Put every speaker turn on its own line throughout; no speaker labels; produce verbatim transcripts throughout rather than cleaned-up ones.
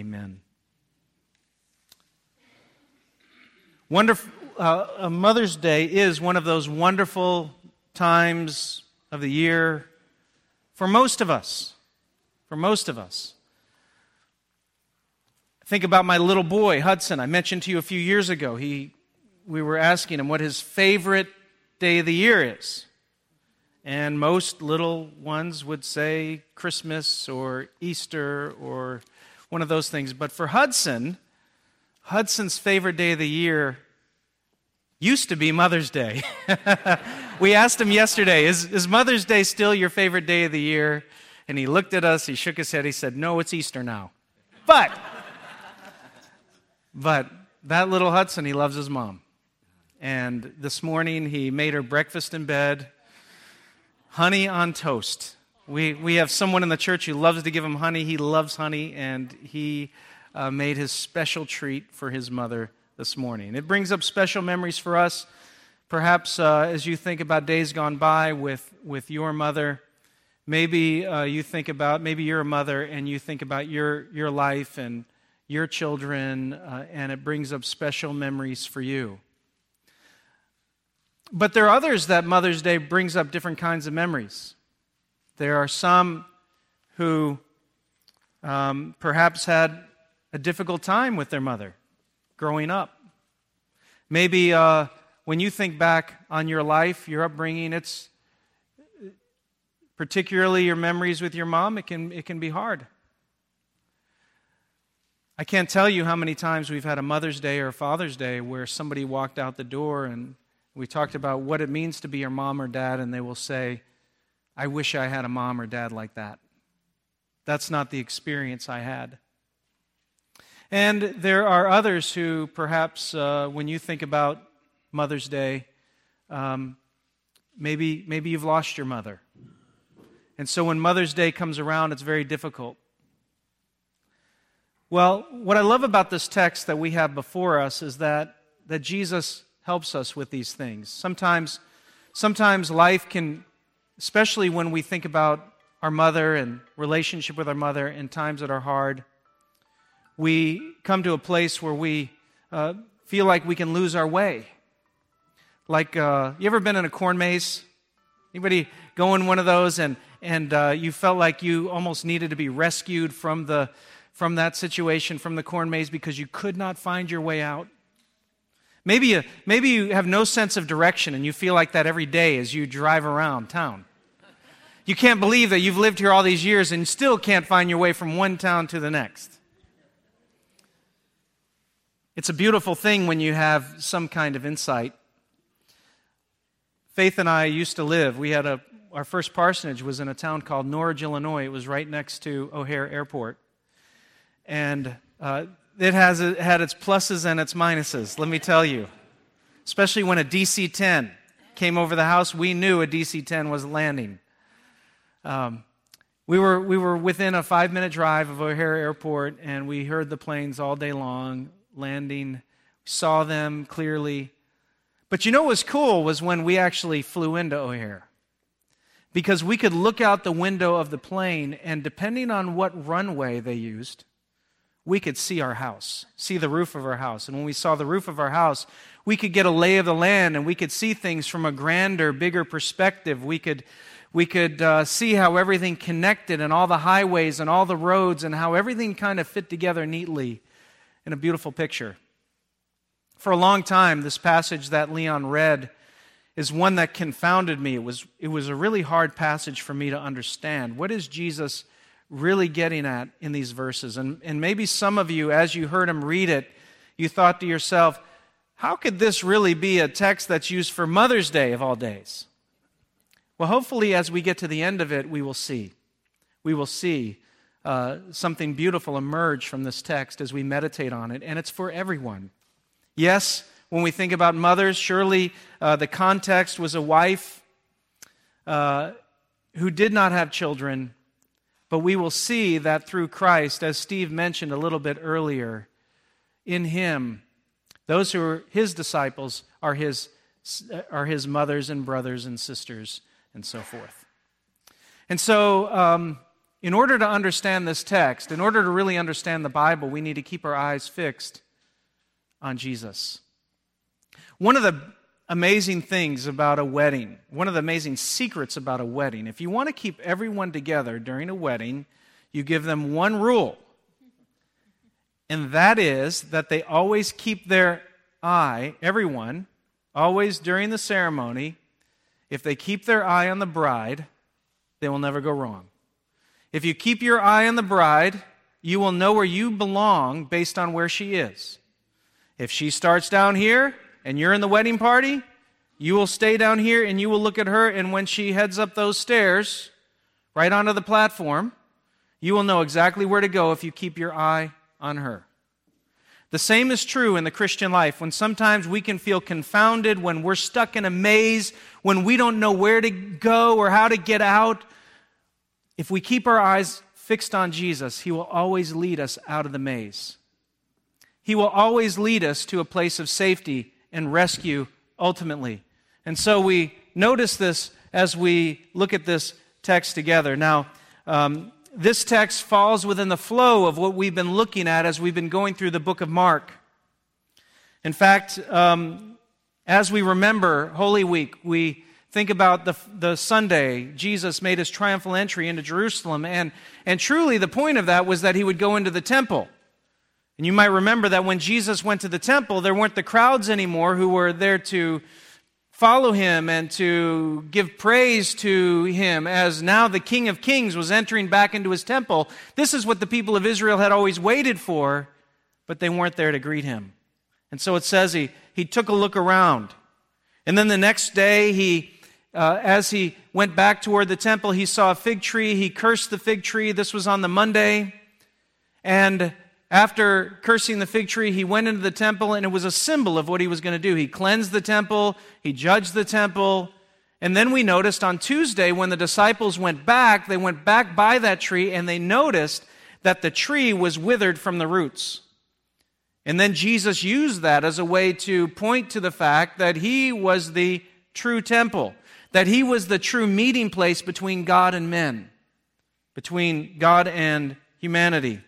Amen. Wonderful. Uh, Mother's Day is one of those wonderful times of the year for most of us. For most of us. Think about my little boy, Hudson. I mentioned to you a few years ago, he, we were asking him what his favorite day of the year is. And most little ones would say Christmas or Easter or one of those things. But for Hudson, Hudson's favorite day of the year used to be Mother's Day. We asked him yesterday, is, is Mother's Day still your favorite day of the year? And he looked at us, he shook his head, he said, no, it's Easter now. But, but that little Hudson, he loves his mom. And this morning he made her breakfast in bed, honey on toast. We we have someone in the church who loves to give him honey. He loves honey, and he uh, made his special treat for his mother this morning. It brings up special memories for us. Perhaps uh, as you think about days gone by with, with your mother, maybe uh, you think about, maybe you're a mother and you think about your, your life and your children, uh, and it brings up special memories for you. But there are others that Mother's Day brings up different kinds of memories. There are some who um, perhaps had a difficult time with their mother growing up. Maybe uh, when you think back on your life, your upbringing, it's particularly your memories with your mom, it can, it can be hard. I can't tell you how many times we've had a Mother's Day or a Father's Day where somebody walked out the door and we talked about what it means to be your mom or dad, and they will say, I wish I had a mom or dad like that. That's not the experience I had. And there are others who perhaps, uh, when you think about Mother's Day, um, maybe, maybe you've lost your mother. And so when Mother's Day comes around, it's very difficult. Well, what I love about this text that we have before us is that, that Jesus helps us with these things. Sometimes, sometimes life can, especially when we think about our mother and relationship with our mother in times that are hard, we come to a place where we uh, feel like we can lose our way. Like, uh, you ever been in a corn maze? Anybody go in one of those and and uh, you felt like you almost needed to be rescued from the from that situation, from the corn maze, because you could not find your way out? Maybe you, maybe you have no sense of direction and you feel like that every day as you drive around town. You can't believe that you've lived here all these years and still can't find your way from one town to the next. It's a beautiful thing when you have some kind of insight. Faith and I used to live, we had a, our first parsonage was in a town called Norridge, Illinois. It was right next to O'Hare Airport. And uh, it has it had its pluses and its minuses, let me tell you. Especially when a D C ten came over the house, we knew a D C ten was landing. Um, we were we were within a five-minute drive of O'Hare Airport, and we heard the planes all day long landing. We saw them clearly. But you know what was cool was when we actually flew into O'Hare. Because we could look out the window of the plane, and depending on what runway they used, we could see our house, see the roof of our house. And when we saw the roof of our house, we could get a lay of the land, and we could see things from a grander, bigger perspective. We could we could uh, see how everything connected, and all the highways and all the roads, and how everything kind of fit together neatly in a beautiful picture. For a long time, this passage that Leon read is one that confounded me. It was, it was a really hard passage for me to understand. What is Jesus really getting at in these verses? And, and maybe some of you, as you heard him read it, you thought to yourself, how could this really be a text that's used for Mother's Day of all days? Well, hopefully as we get to the end of it, we will see. We will see uh, something beautiful emerge from this text as we meditate on it, and it's for everyone. Yes, when we think about mothers, surely uh, the context was a wife uh, who did not have children, but we will see that through Christ, as Steve mentioned a little bit earlier, in Him, those who are His disciples are His, are his mothers and brothers and sisters and so forth. And so, um, in order to understand this text, in order to really understand the Bible, we need to keep our eyes fixed on Jesus. One of the amazing things about a wedding, one of the amazing secrets about a wedding, if you want to keep everyone together during a wedding, you give them one rule. And that is that they always keep their eye, everyone, always during the ceremony, if they keep their eye on the bride, they will never go wrong. If you keep your eye on the bride, you will know where you belong based on where she is. If she starts down here and you're in the wedding party, you will stay down here and you will look at her, and when she heads up those stairs, right onto the platform, you will know exactly where to go if you keep your eye on her. The same is true in the Christian life, when sometimes we can feel confounded, when we're stuck in a maze, when we don't know where to go or how to get out. If we keep our eyes fixed on Jesus, He will always lead us out of the maze. He will always lead us to a place of safety and rescue ultimately. And so we notice this as we look at this text together. Now, um, this text falls within the flow of what we've been looking at as we've been going through the book of Mark. In fact, um, as we remember Holy Week, we think about the, the Sunday Jesus made His triumphal entry into Jerusalem, and, and truly the point of that was that He would go into the temple. And you might remember that when Jesus went to the temple, there weren't the crowds anymore who were there to follow Him and to give praise to Him, as now the King of Kings was entering back into His temple. This is what the people of Israel had always waited for, but they weren't there to greet Him. And so it says he, he took a look around. And then the next day, he, uh, as he went back toward the temple, he saw a fig tree. He cursed the fig tree. This was on the Monday. And after cursing the fig tree, he went into the temple, and it was a symbol of what he was going to do. He cleansed the temple, he judged the temple, and then we noticed on Tuesday when the disciples went back, they went back by that tree, and they noticed that the tree was withered from the roots. And then Jesus used that as a way to point to the fact that He was the true temple, that He was the true meeting place between God and men, between God and humanity.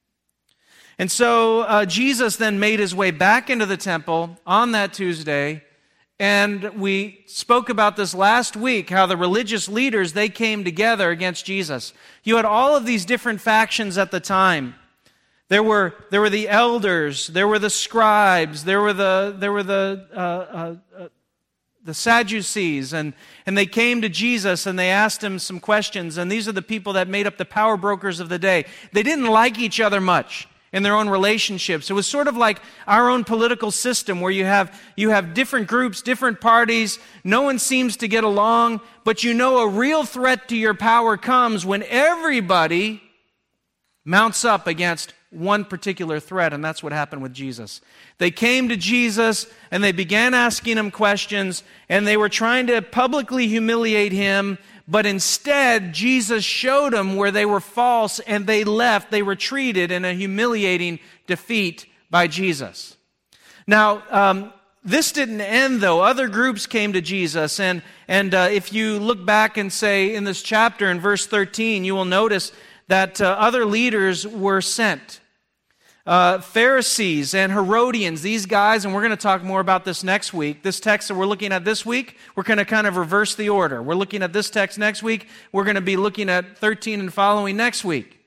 And so uh, Jesus then made His way back into the temple on that Tuesday, and we spoke about this last week, how the religious leaders, they came together against Jesus. You had all of these different factions at the time. There were there were the elders, there were the scribes, there were the there were the uh, uh, uh, the Sadducees, and and they came to Jesus and they asked Him some questions. And these are the people that made up the power brokers of the day. They didn't like each other much in their own relationships. It was sort of like our own political system, where you have you have different groups, different parties. No one seems to get along, but you know a real threat to your power comes when everybody mounts up against one particular threat, and that's what happened with Jesus. They came to Jesus, and they began asking Him questions, and they were trying to publicly humiliate Him, but instead, Jesus showed them where they were false, and they left. They retreated in a humiliating defeat by Jesus. Now, um, this didn't end, though. Other groups came to Jesus, and, and uh, if you look back and say in this chapter, in verse thirteen, you will notice that uh, other leaders were sent. Uh, Pharisees and Herodians, these guys, and we're going to talk more about this next week. This text that we're looking at this week, we're going to kind of reverse the order. We're looking at this text next week. We're going to be looking at thirteen and following next week.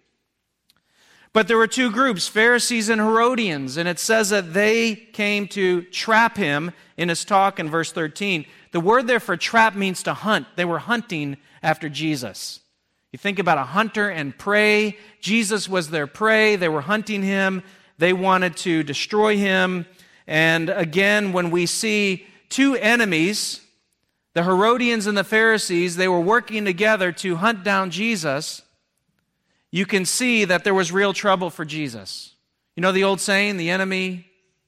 But there were two groups, Pharisees and Herodians, and it says that they came to trap Him in His talk in verse thirteen. The word there for trap means to hunt. They were hunting after Jesus. You think about a hunter and prey. Jesus was their prey. They were hunting Him. They wanted to destroy Him. And again, when we see two enemies, the Herodians and the Pharisees, they were working together to hunt down Jesus, you can see that there was real trouble for Jesus. You know the old saying, the enemy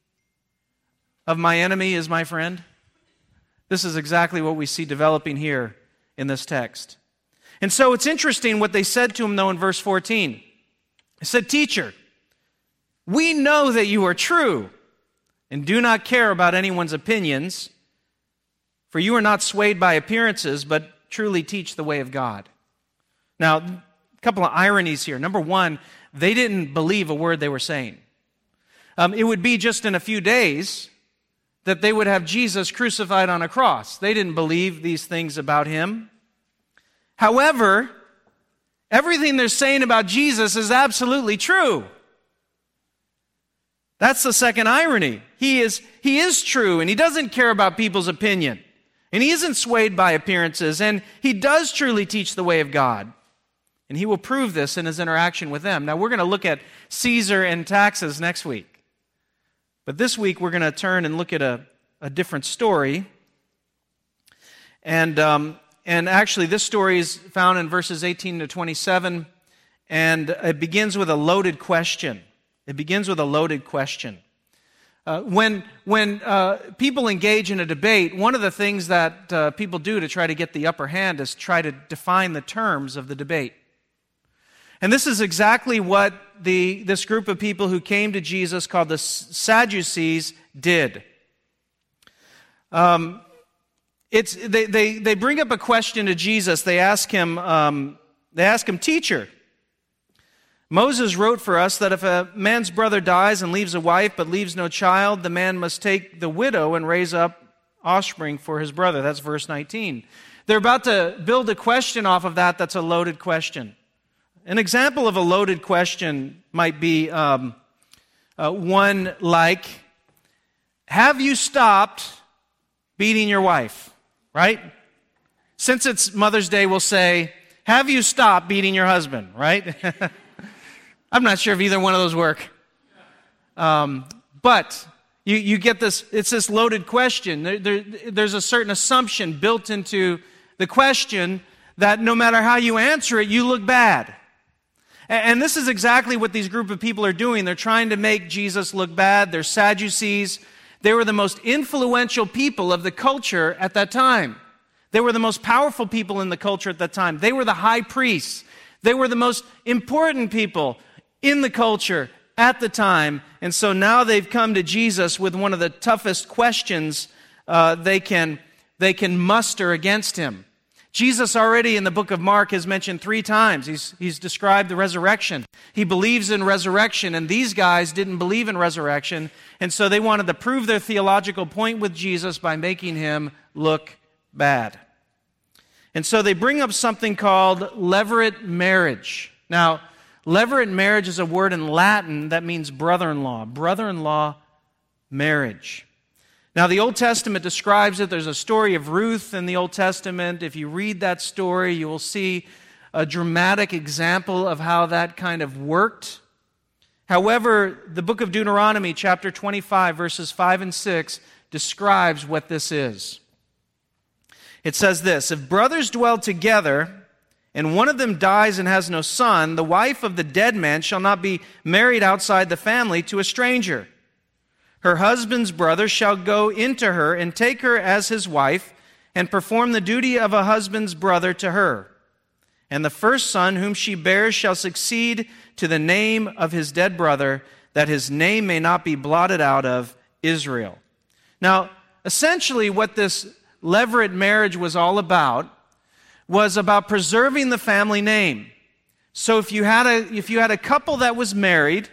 of my enemy is my friend? This is exactly what we see developing here in this text. And so it's interesting what they said to Him, though, in verse fourteen. They said, "Teacher, we know that you are true and do not care about anyone's opinions, for you are not swayed by appearances, but truly teach the way of God." Now, couple of ironies here. Number one, they didn't believe a word they were saying. Um, it would be just in a few days that they would have Jesus crucified on a cross. They didn't believe these things about him. However, everything they're saying about Jesus is absolutely true. That's the second irony. He is, he is true, and he doesn't care about people's opinion. And he isn't swayed by appearances, and he does truly teach the way of God. And he will prove this in his interaction with them. Now, we're going to look at Caesar and taxes next week. But this week, we're going to turn and look at a, a different story. And, um, and actually, this story is found in verses eighteen to twenty-seven, and it begins with a loaded question. It begins with a loaded question. Uh, when when uh, people engage in a debate, one of the things that uh, people do to try to get the upper hand is try to define the terms of the debate. And this is exactly what the this group of people who came to Jesus, called the Sadducees, did. Um, it's they, they they bring up a question to Jesus. They ask him. Um, they ask him, "Teacher, Moses wrote for us that if a man's brother dies and leaves a wife but leaves no child, the man must take the widow and raise up offspring for his brother." That's verse nineteen. They're about to build a question off of that that's a loaded question. An example of a loaded question might be um, uh, one like, have you stopped beating your wife? Right? Since it's Mother's Day, we'll say, have you stopped beating your husband? Right? I'm not sure if either one of those work. Um, but you, you get this, it's this loaded question. There, there, there's a certain assumption built into the question that no matter how you answer it, you look bad. And this is exactly what these group of people are doing. They're trying to make Jesus look bad. They're Sadducees. They were the most influential people of the culture at that time. They were the most powerful people in the culture at that time. They were the high priests. They were the most important people in the culture at the time. And so now they've come to Jesus with one of the toughest questions uh, they can, they can muster against him. Jesus already in the book of Mark has mentioned three times. He's, he's described the resurrection. He believes in resurrection, and these guys didn't believe in resurrection, and so they wanted to prove their theological point with Jesus by making him look bad. And so they bring up something called levirate marriage. Now, levirate marriage is a word in Latin that means brother-in-law. Brother-in-law marriage. Now, the Old Testament describes it. There's a story of Ruth in the Old Testament. If you read that story, you will see a dramatic example of how that kind of worked. However, the book of Deuteronomy, chapter twenty-five, verses five and six, describes what this is. It says this, "If brothers dwell together, and one of them dies and has no son, the wife of the dead man shall not be married outside the family to a stranger. Her husband's brother shall go into her and take her as his wife and perform the duty of a husband's brother to her. And the first son whom she bears shall succeed to the name of his dead brother, that his name may not be blotted out of Israel." Now, essentially what this levirate marriage was all about was about preserving the family name. So if you had a, if you had a couple that was married,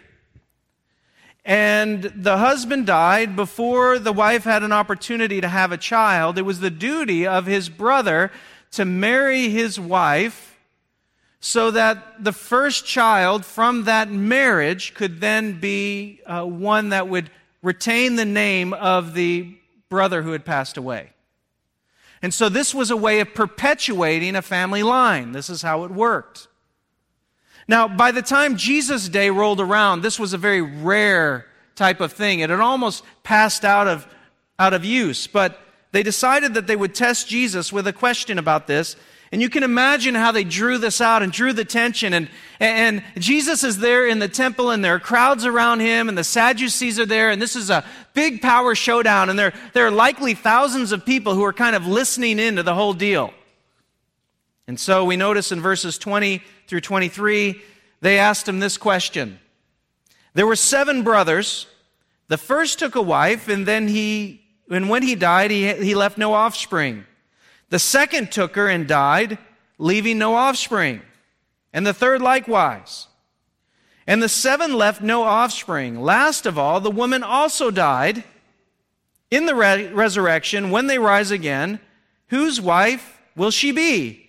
and the husband died before the wife had an opportunity to have a child, it was the duty of his brother to marry his wife so that the first child from that marriage could then be uh, one that would retain the name of the brother who had passed away. And so this was a way of perpetuating a family line. This is how it worked. Now, by the time Jesus' day rolled around, this was a very rare type of thing. It had almost passed out of, out of use, but they decided that they would test Jesus with a question about this. And you can imagine how they drew this out and drew the tension. And, and Jesus is there in the temple, and there are crowds around him, and the Sadducees are there, and this is a big power showdown. And there, there are likely thousands of people who are kind of listening in to the whole deal. And so we notice in verses twenty through twenty-three, they asked him this question. There were seven brothers. The first took a wife, and then he, and when he died, he, he left no offspring. The second took her and died, leaving no offspring. and the third likewise. And the seven left no offspring. Last of all, the woman also died. In the re- resurrection, when they rise again, whose wife will she be?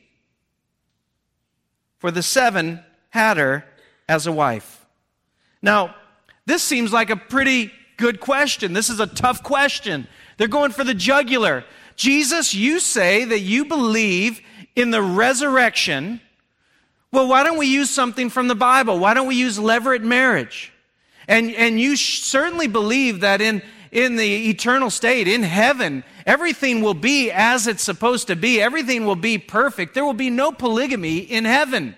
For the seven had her as a wife. Now, this seems like a pretty good question. This is a tough question. They're going for the jugular. Jesus, you say that you believe in the resurrection. Well, why don't we use something from the Bible? Why don't we use levirate marriage? And, and you sh- certainly believe that in, in the eternal state, in heaven, everything will be as it's supposed to be. Everything will be perfect. There will be no polygamy in heaven.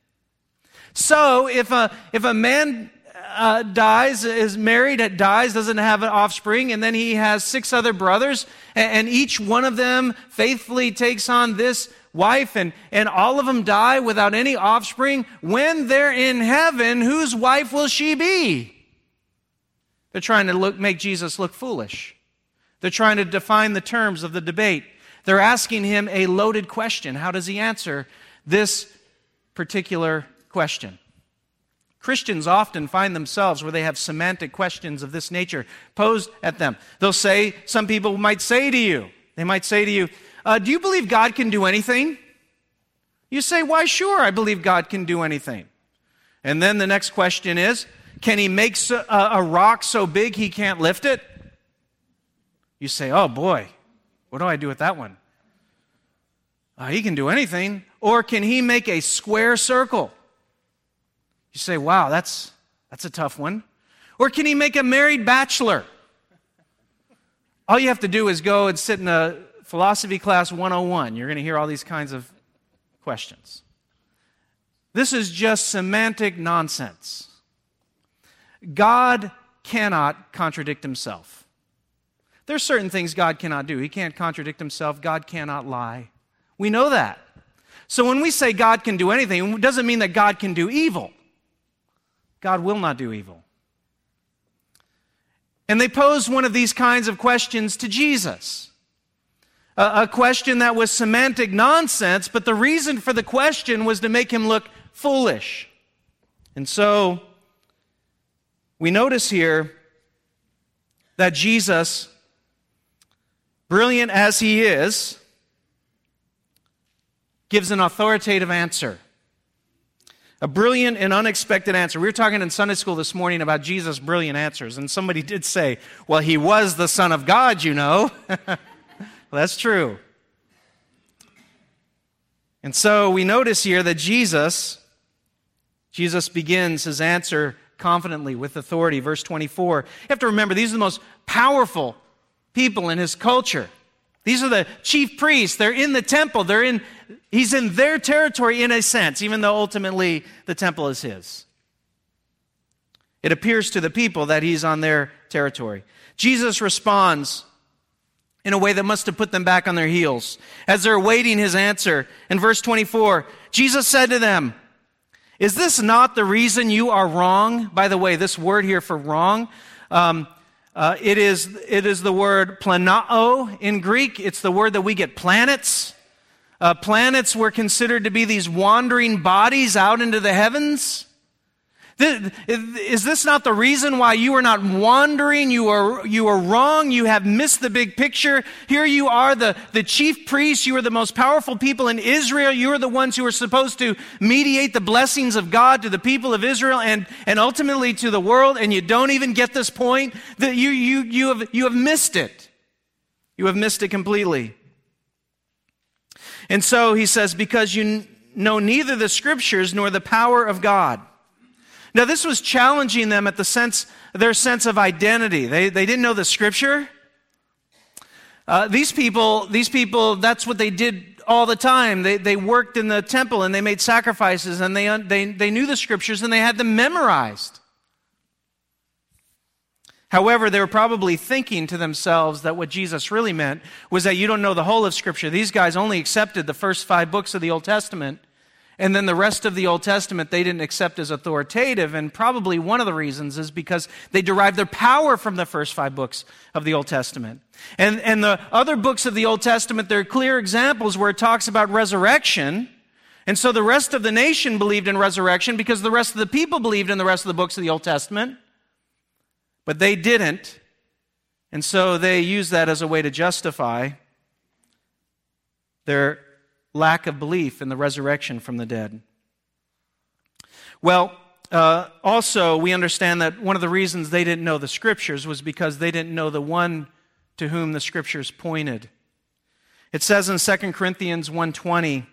So if a, if a man uh, dies, is married, dies, doesn't have an offspring, and then he has six other brothers, and, and each one of them faithfully takes on this wife, and, and all of them die without any offspring, when they're in heaven, whose wife will she be? They're trying to look, make Jesus look foolish. They're trying to define the terms of the debate. They're asking him a loaded question. How does he answer this particular question? Christians often find themselves where they have semantic questions of this nature posed at them. They'll say, some people might say to you, they might say to you, Uh, do you believe God can do anything? You say, why, sure, I believe God can do anything. And then the next question is, can he make so, uh, a rock so big he can't lift it? You say, oh boy, what do I do with that one? Uh, he can do anything. Or can he make a square circle? You say, wow, that's, that's a tough one. Or can he make a married bachelor? All you have to do is go and sit in a Philosophy class one oh one. You're going to hear all these kinds of questions. This is just semantic nonsense. God cannot contradict himself. There are certain things God cannot do. He can't contradict himself. God cannot lie. We know that. So when we say God can do anything, it doesn't mean that God can do evil. God will not do evil. And they posed one of these kinds of questions to Jesus. A question that was semantic nonsense, but the reason for the question was to make him look foolish. And so, we notice here that Jesus, brilliant as he is, gives an authoritative answer. A brilliant and unexpected answer. We were talking in Sunday school this morning about Jesus' brilliant answers, and somebody did say, well, he was the Son of God, you know. Well, that's true. And so we notice here that Jesus, Jesus begins his answer confidently with authority. Verse twenty-four. You have to remember, these are the most powerful people in his culture. These are the chief priests. They're in the temple. They're in, he's in their territory in a sense, even though ultimately the temple is his. It appears to the people that he's on their territory. Jesus responds in a way that must have put them back on their heels. As they're awaiting his answer, in verse twenty-four, Jesus said to them, is this not the reason you are wrong? By the way, this word here for wrong, um, uh, it is it is the word planao in Greek. It's the word that we get planets. Uh, planets were considered to be these wandering bodies out into the heavens. Is this not the reason why you are not wandering? You are, you are wrong. You have missed the big picture. Here you are, the, the chief priests. You are the most powerful people in Israel. You are the ones who are supposed to mediate the blessings of God to the people of Israel and, and ultimately to the world, and you don't even get this point. That you, you, you, have, you have missed it. You have missed it completely. And so he says, because you know neither the Scriptures nor the power of God. Now, this was challenging them at the sense, their sense of identity. They, they didn't know the Scripture. Uh, these people, these people, that's what they did all the time. They, they worked in the temple and they made sacrifices and they, they, they knew the Scriptures and they had them memorized. However, they were probably thinking to themselves that what Jesus really meant was that you don't know the whole of Scripture. These guys only accepted the first five books of the Old Testament. And then the rest of the Old Testament they didn't accept as authoritative, and probably one of the reasons is because they derived their power from the first five books of the Old Testament. And, and the other books of the Old Testament, there are clear examples where it talks about resurrection, And so the rest of the nation believed in resurrection because the rest of the people believed in the rest of the books of the Old Testament. But they didn't. And so they used that as a way to justify their lack of belief in the resurrection from the dead. Well, uh, also we understand that one of the reasons they didn't know the Scriptures was because they didn't know the one to whom the Scriptures pointed. It says in Second Corinthians one twenty,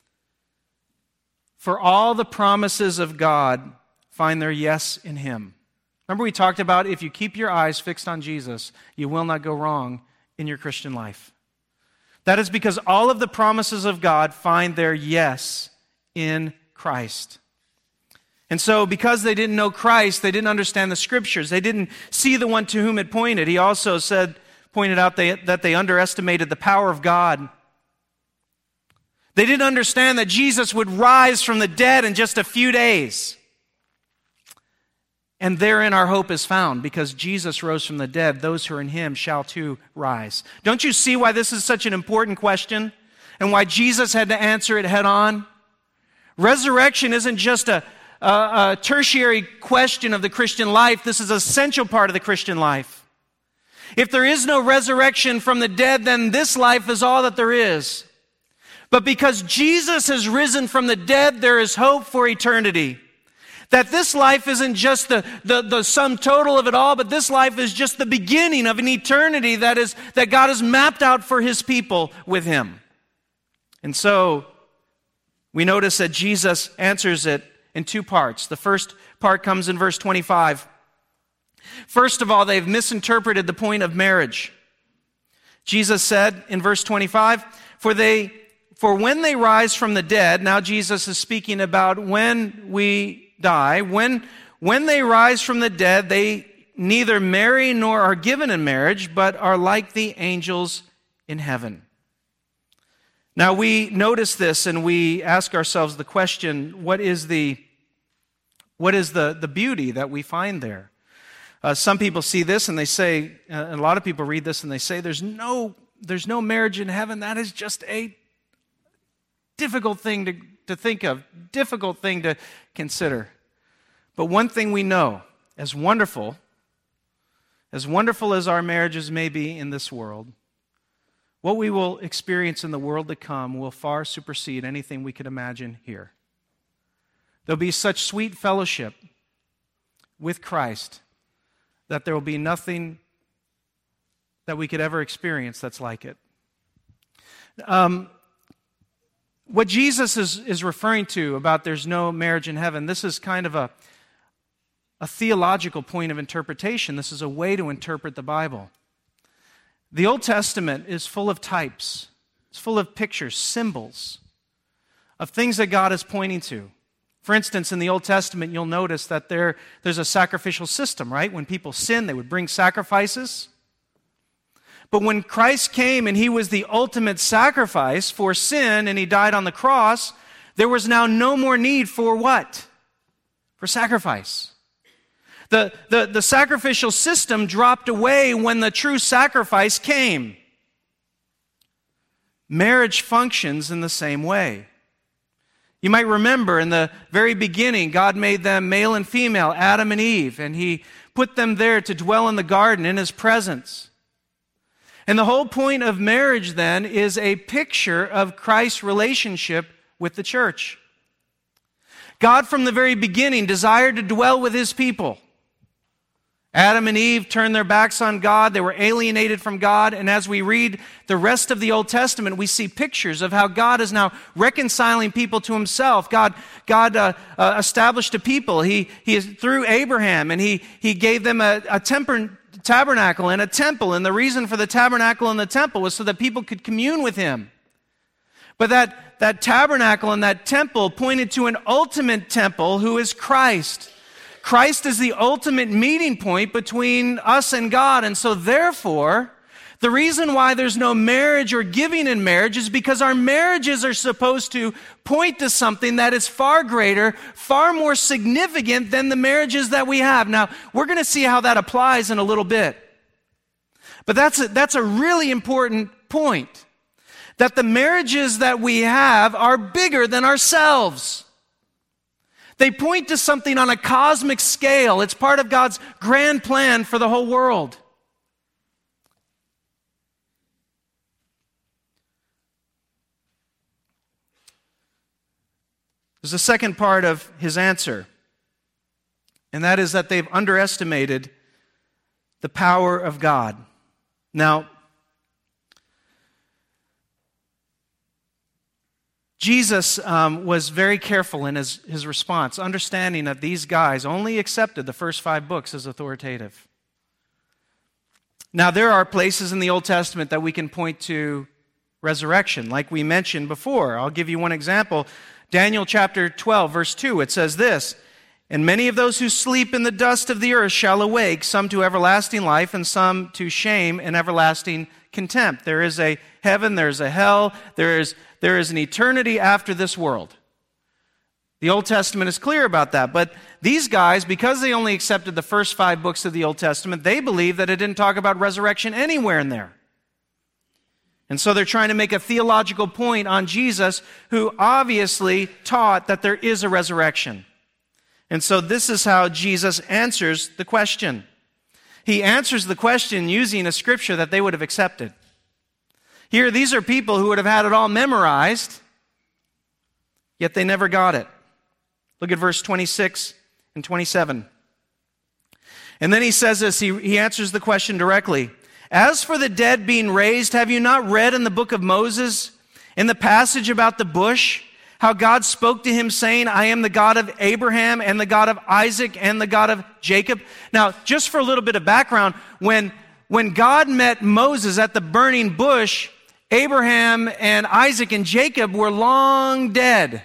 "For all the promises of God find their yes in Him." Remember we talked about if you keep your eyes fixed on Jesus, you will not go wrong in your Christian life. That is because all of the promises of God find their yes in Christ. And so because they didn't know Christ, they didn't understand the Scriptures. They didn't see the one to whom it pointed. He also said, pointed out they, that they underestimated the power of God. They didn't understand that Jesus would rise from the dead in just a few days. And therein our hope is found, because Jesus rose from the dead. Those who are in Him shall too rise. Don't you see why this is such an important question and why Jesus had to answer it head on? Resurrection isn't just a, a, a tertiary question of the Christian life. This is an essential part of the Christian life. If there is no resurrection from the dead, then this life is all that there is. But because Jesus has risen from the dead, there is hope for eternity. That this life isn't just the, the, the sum total of it all, but this life is just the beginning of an eternity that is that God has mapped out for His people with Him. And so we notice that Jesus answers it in two parts. The first part comes in verse twenty-five. First of all, they've misinterpreted the point of marriage. Jesus said in verse twenty-five, For they, for when they rise from the dead, now Jesus is speaking about when we die, when, when they rise from the dead, they neither marry nor are given in marriage, but are like the angels in heaven. Now we notice this and we ask ourselves the question, what is the, what is the, the beauty that we find there? Uh, some people see this and they say, uh, and a lot of people read this and they say, there's no, there's no marriage in heaven. That is just a difficult thing to, to think of, difficult thing to consider. But one thing we know, as wonderful, as wonderful as our marriages may be in this world, what we will experience in the world to come will far supersede anything we could imagine here. There'll be such sweet fellowship with Christ that there will be nothing that we could ever experience that's like it. Um, what Jesus is, is referring to about there's no marriage in heaven, this is kind of a, a theological point of interpretation. This is a way to interpret the Bible. The Old Testament is full of types. It's full of pictures, symbols of things that God is pointing to. For instance, in the Old Testament, you'll notice that there, there's a sacrificial system, right? When people sin, they would bring sacrifices. But when Christ came and He was the ultimate sacrifice for sin and He died on the cross, there was now no more need for what? For sacrifice. The, the, the sacrificial system dropped away when the true sacrifice came. Marriage functions in the same way. You might remember in the very beginning, God made them male and female, Adam and Eve, and He put them there to dwell in the garden in His presence. And the whole point of marriage then is a picture of Christ's relationship with the church. God from the very beginning desired to dwell with His people. Adam and Eve turned their backs on God. They were alienated from God. And as we read the rest of the Old Testament, we see pictures of how God is now reconciling people to Himself. God, God uh, uh, established a people. He, he through Abraham, and He, he gave them a, a temper, tabernacle and a temple. And the reason for the tabernacle and the temple was so that people could commune with Him. But that, that tabernacle and that temple pointed to an ultimate temple who is Christ. Christ is the ultimate meeting point between us and God. And so therefore, the reason why there's no marriage or giving in marriage is because our marriages are supposed to point to something that is far greater, far more significant than the marriages that we have. Now, we're going to see how that applies in a little bit. But that's a, that's a really important point. that the marriages that we have are bigger than ourselves. They point to something on a cosmic scale. It's part of God's grand plan for the whole world. There's a second part of his answer, and that is that they've underestimated the power of God. Now, Jesus um, was very careful in his, his response, understanding that these guys only accepted the first five books as authoritative. Now, there are places in the Old Testament that we can point to resurrection, like we mentioned before. I'll give you one example. Daniel chapter twelve, verse two, it says this, "And many of those who sleep in the dust of the earth shall awake, some to everlasting life, and some to shame and everlasting contempt." There is a heaven, there is a hell, there is, there is an eternity after this world. The Old Testament is clear about that. But these guys, because they only accepted the first five books of the Old Testament, they believe that it didn't talk about resurrection anywhere in there. And so they're trying to make a theological point on Jesus, who obviously taught that there is a resurrection. And so this is how Jesus answers the question. He answers the question using a scripture that they would have accepted. Here, these are people who would have had it all memorized, yet they never got it. Look at verse twenty-six and twenty-seven. And then he says this, he, he answers the question directly. "As for the dead being raised, have you not read in the book of Moses, in the passage about the bush, how God spoke to him saying, 'I am the God of Abraham and the God of Isaac and the God of Jacob'?" Now, just for a little bit of background, when, when God met Moses at the burning bush, Abraham and Isaac and Jacob were long dead.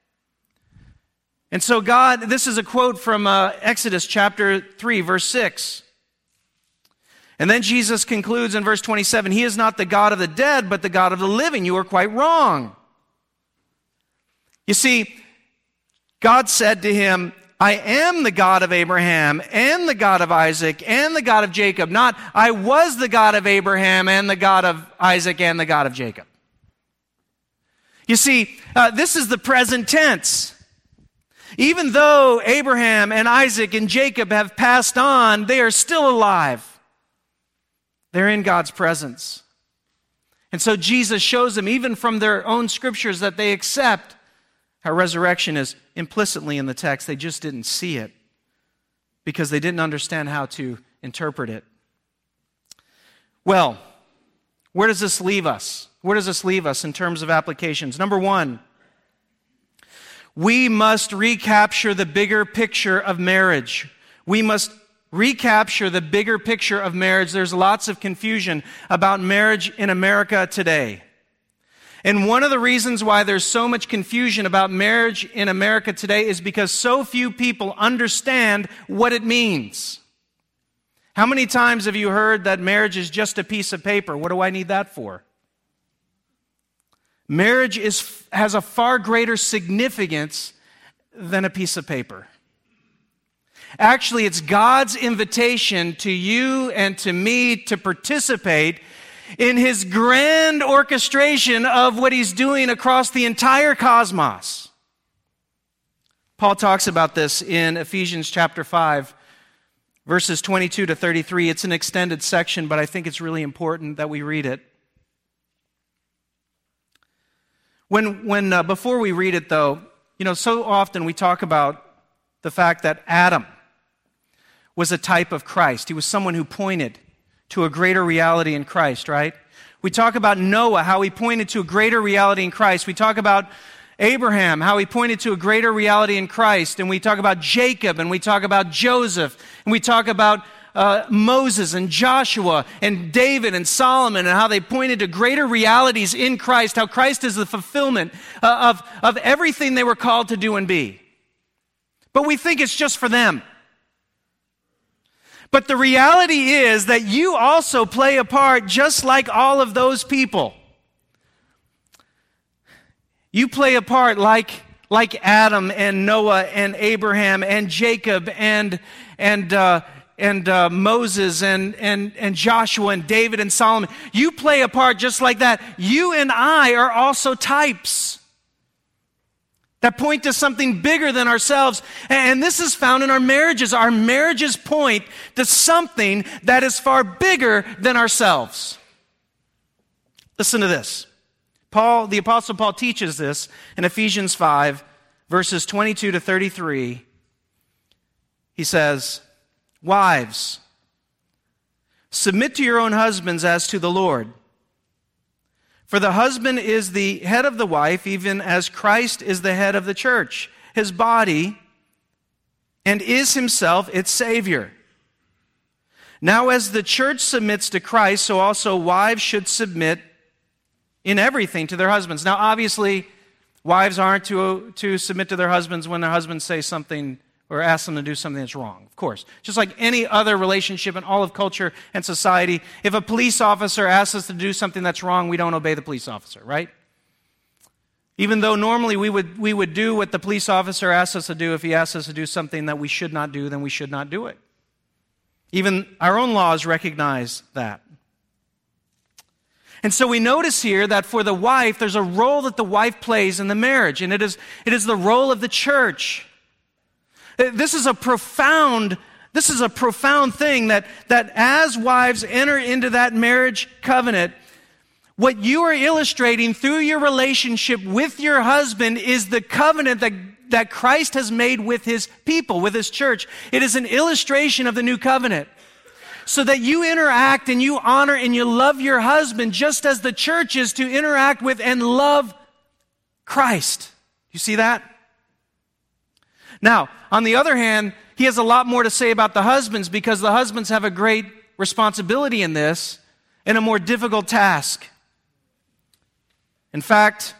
And so God, this is a quote from uh, Exodus chapter three, verse six. And then Jesus concludes in verse twenty-seven, "He is not the God of the dead, but the God of the living. You are quite wrong." You see, God said to him, "I am the God of Abraham and the God of Isaac and the God of Jacob." Not, "I was the God of Abraham and the God of Isaac and the God of Jacob." You see, uh, this is the present tense. Even though Abraham and Isaac and Jacob have passed on, they are still alive. They're in God's presence. And so Jesus shows them, even from their own scriptures that they accept, how resurrection is implicitly in the text. They just didn't see it because they didn't understand how to interpret it. Well, where does this leave us? Where does this leave us in terms of applications? Number one, we must recapture the bigger picture of marriage. We must recapture the bigger picture of marriage. There's lots of confusion about marriage in America today. And one of the reasons why there's so much confusion about marriage in America today is because so few people understand what it means. How many times have you heard that marriage is just a piece of paper? What do I need that for? Marriage is, has a far greater significance than a piece of paper. Actually, it's God's invitation to you and to me to participate in His grand orchestration of what He's doing across the entire cosmos. Paul talks about this in Ephesians chapter five, verses twenty-two to thirty-three. It's an extended section, but I think it's really important that we read it. When, when uh, before we read it, though, you know, so often we talk about the fact that Adam was a type of Christ. He was someone who pointed to a greater reality in Christ, right? We talk about Noah, how he pointed to a greater reality in Christ. We talk about Abraham, how he pointed to a greater reality in Christ. And we talk about Jacob, and we talk about Joseph, and we talk about uh, Moses and Joshua and David and Solomon, and how they pointed to greater realities in Christ, how Christ is the fulfillment uh, of, of everything they were called to do and be. But we think it's just for them. But the reality is that you also play a part just like all of those people. You play a part like, like Adam and Noah and Abraham and Jacob and, and, uh, and uh, Moses and, and, and Joshua and David and Solomon. You play a part just like that. You and I are also types that point to something bigger than ourselves. And this is found in our marriages. Our marriages point to something that is far bigger than ourselves. Listen to this. Paul, the Apostle Paul teaches this in Ephesians five, verses twenty-two to thirty-three. He says, "Wives, submit to your own husbands as to the Lord. For the husband is the head of the wife, even as Christ is the head of the church, his body, and is himself its Savior. Now as the church submits to Christ, so also wives should submit in everything to their husbands." Now obviously, wives aren't to, to submit to their husbands when their husbands say something or ask them to do something that's wrong, of course. Just like any other relationship in all of culture and society, if a police officer asks us to do something that's wrong, we don't obey the police officer, right? Even though normally we would, we would do what the police officer asks us to do, if he asks us to do something that we should not do, then we should not do it. Even our own laws recognize that. And so we notice here that for the wife, there's a role that the wife plays in the marriage, and it is, it is the role of the church. This is a profound, this is a profound thing that, that as wives enter into that marriage covenant, what you are illustrating through your relationship with your husband is the covenant that, that Christ has made with his people, with his church. It is an illustration of the new covenant. So that you interact and you honor and you love your husband just as the church is to interact with and love Christ. You see that? Now, on the other hand, he has a lot more to say about the husbands because the husbands have a great responsibility in this and a more difficult task. In fact,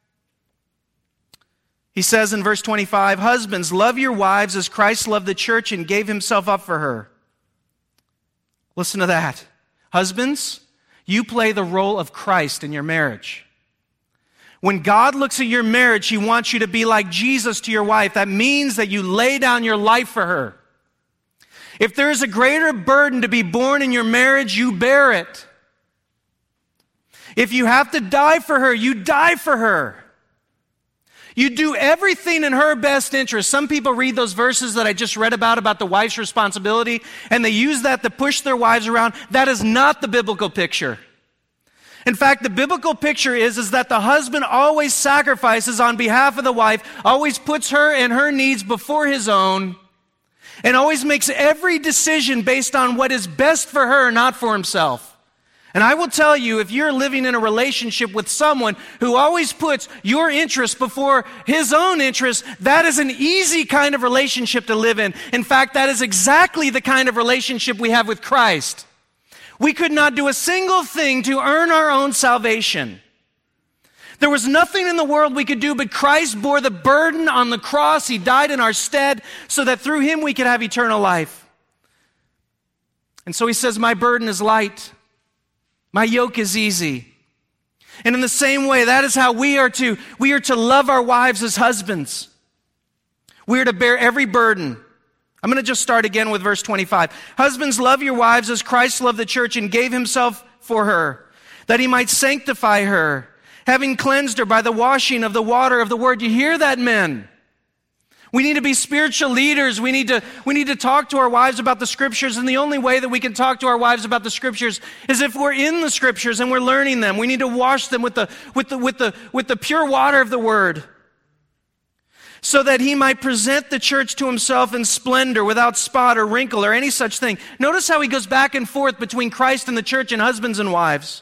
he says in verse twenty-five, "Husbands, love your wives as Christ loved the church and gave himself up for her." Listen to that. Husbands, you play the role of Christ in your marriage. When God looks at your marriage, he wants you to be like Jesus to your wife. That means that you lay down your life for her. If there is a greater burden to be borne in your marriage, you bear it. If you have to die for her, you die for her. You do everything in her best interest. Some people read those verses that I just read about, about the wife's responsibility, and they use that to push their wives around. That is not the biblical picture. In fact, the biblical picture is, is that the husband always sacrifices on behalf of the wife, always puts her and her needs before his own, and always makes every decision based on what is best for her, not for himself. And I will tell you, if you're living in a relationship with someone who always puts your interest before his own interest, that is an easy kind of relationship to live in. In fact, that is exactly the kind of relationship we have with Christ. We could not do a single thing to earn our own salvation. There was nothing in the world we could do, but Christ bore the burden on the cross. He died in our stead so that through him we could have eternal life. And so he says, "My burden is light. My yoke is easy." And in the same way, that is how we are to, we are to love our wives as husbands. We are to bear every burden. I'm going to just start again with verse twenty-five. "Husbands, love your wives as Christ loved the church and gave himself for her, that he might sanctify her, having cleansed her by the washing of the water of the word." You hear that, men? We need to be spiritual leaders. We need to, we need to talk to our wives about the scriptures. And the only way that we can talk to our wives about the scriptures is if we're in the scriptures and we're learning them. We need to wash them with the, with the, with the, with the pure water of the word, so that he might present the church to himself in splendor, without spot or wrinkle or any such thing. Notice how he goes back and forth between Christ and the church and husbands and wives.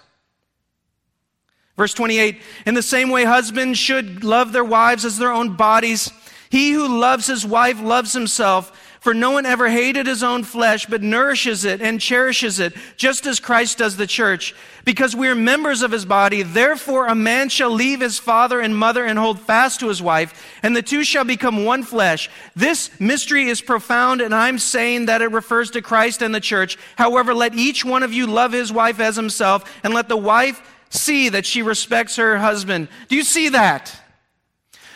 Verse twenty-eight, "In the same way, husbands should love their wives as their own bodies. He who loves his wife loves himself, for no one ever hated his own flesh, but nourishes it and cherishes it, just as Christ does the church, because we are members of his body. Therefore a man shall leave his father and mother and hold fast to his wife, and the two shall become one flesh. This mystery is profound, and I'm saying that it refers to Christ and the church. However, let each one of you love his wife as himself, and let the wife see that she respects her husband." Do you see that?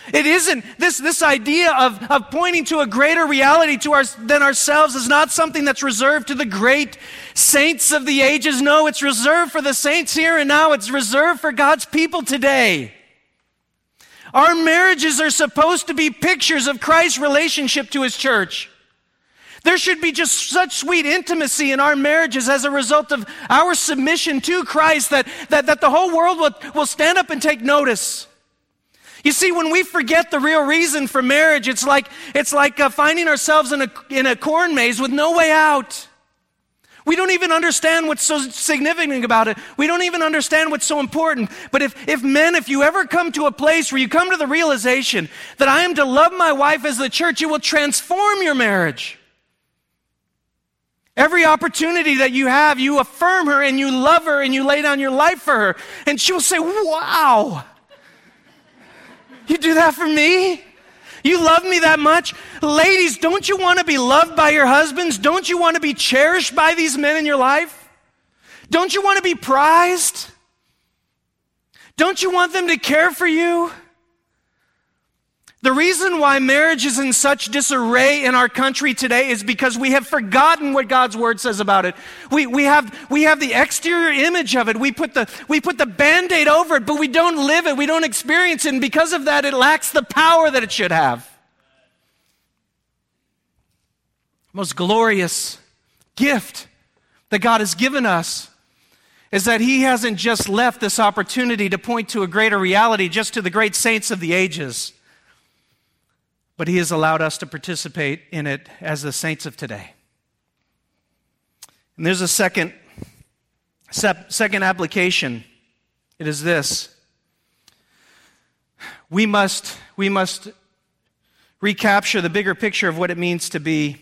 It isn't, this, this idea of, of pointing to a greater reality to our, than ourselves is not something that's reserved to the great saints of the ages. No, it's reserved for the saints here and now. It's reserved for God's people today. Our marriages are supposed to be pictures of Christ's relationship to His church. There should be just such sweet intimacy in our marriages as a result of our submission to Christ that, that, that the whole world will, will stand up and take notice. You see, when we forget the real reason for marriage, it's like, it's like uh, finding ourselves in a, in a corn maze with no way out. We don't even understand what's so significant about it. We don't even understand what's so important. But if, if men, if you ever come to a place where you come to the realization that I am to love my wife as the church, it will transform your marriage. Every opportunity that you have, you affirm her and you love her and you lay down your life for her. And she will say, wow, you do that for me? You love me that much? Ladies, don't you want to be loved by your husbands? Don't you want to be cherished by these men in your life? Don't you want to be prized? Don't you want them to care for you? The reason why marriage is in such disarray in our country today is because we have forgotten what God's Word says about it. We, we, have, we have the exterior image of it. We put the, we put the Band-Aid over it, but we don't live it. We don't experience it. And because of that, it lacks the power that it should have. Most glorious gift that God has given us is that He hasn't just left this opportunity to point to a greater reality just to the great saints of the ages, but He has allowed us to participate in it as the saints of today. And there's a second, second application. It is this. We must, we must recapture the bigger picture of what it means to be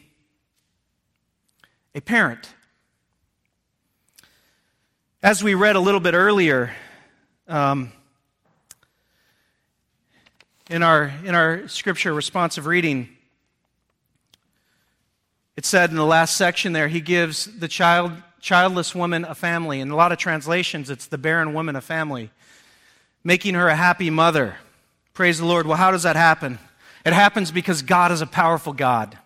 a parent. As we read a little bit earlier, um, In our, in our scripture responsive reading, it said in the last section there, He gives the child, childless woman a family. In a lot of translations, it's the barren woman a family, making her a happy mother. Praise the Lord. Well, how does that happen? It happens because God is a powerful God.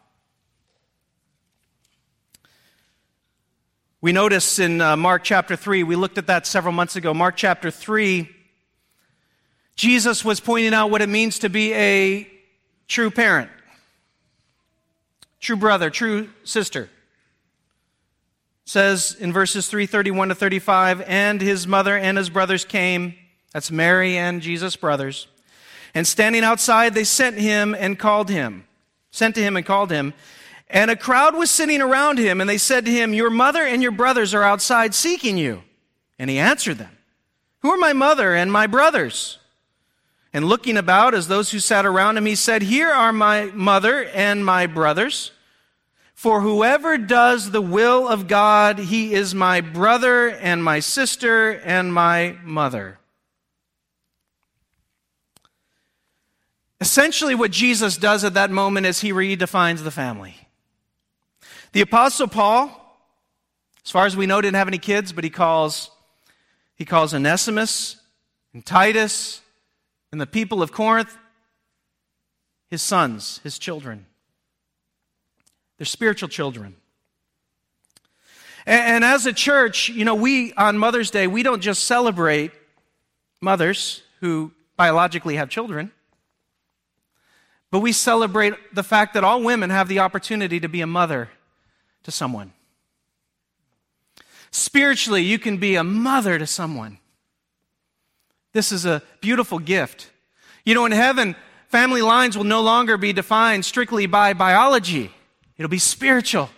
We notice in uh, Mark chapter three, we looked at that several months ago, Mark chapter three, Jesus was pointing out what it means to be a true parent, true brother, true sister. It says in verses three thirty-one to thirty-five, and his mother and his brothers came, that's Mary and Jesus' brothers, and standing outside they sent him and called him, sent to him and called him, and a crowd was sitting around him, and they said to him, your mother and your brothers are outside seeking you. And he answered them, who are my mother and my brothers? And looking about as those who sat around him, he said, here are my mother and my brothers. For whoever does the will of God, he is my brother and my sister and my mother. Essentially, what Jesus does at that moment is He redefines the family. The Apostle Paul, as far as we know, didn't have any kids, but he calls, he calls Onesimus and Titus and the people of Corinth his sons, his children. They're spiritual children. And, and as a church, you know, we, on Mother's Day, we don't just celebrate mothers who biologically have children, but we celebrate the fact that all women have the opportunity to be a mother to someone. Spiritually, you can be a mother to someone. This is a beautiful gift. You know, in heaven, family lines will no longer be defined strictly by biology. It'll be spiritual.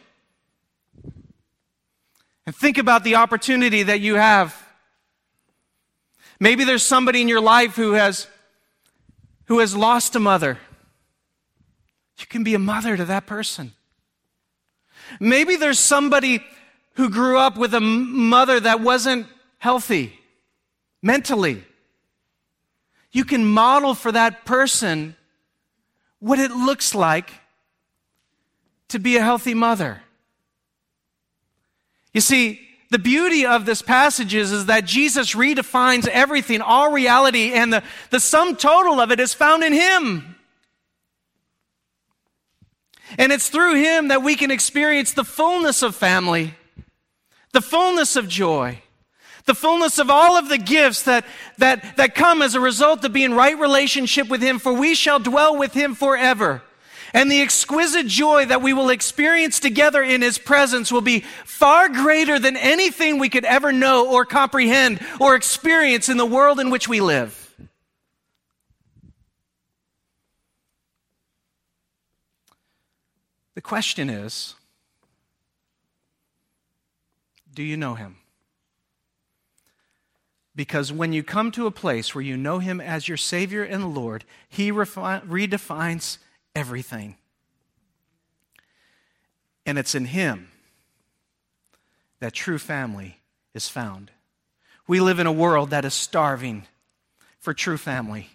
And think about the opportunity that you have. Maybe there's somebody in your life who has, who has lost a mother. You can be a mother to that person. Maybe there's somebody who grew up with a mother that wasn't healthy mentally. You can model for that person what it looks like to be a healthy mother. You see, the beauty of this passage is, is that Jesus redefines everything, all reality, and the, the sum total of it is found in Him. And it's through Him that we can experience the fullness of family, the fullness of joy, the fullness of all of the gifts that, that, that come as a result of being in right relationship with Him, for we shall dwell with Him forever. And the exquisite joy that we will experience together in His presence will be far greater than anything we could ever know or comprehend or experience in the world in which we live. The question is, do you know Him? Because when you come to a place where you know Him as your Savior and Lord, He refi- redefines everything. And it's in Him that true family is found. We live in a world that is starving for true family.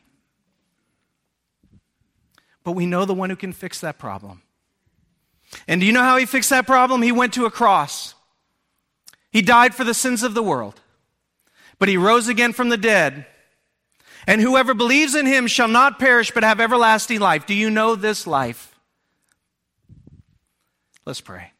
But we know the one who can fix that problem. And do you know how He fixed that problem? He went to a cross. He died for the sins of the world. But He rose again from the dead. And whoever believes in Him shall not perish but have everlasting life. Do you know this life? Let's pray.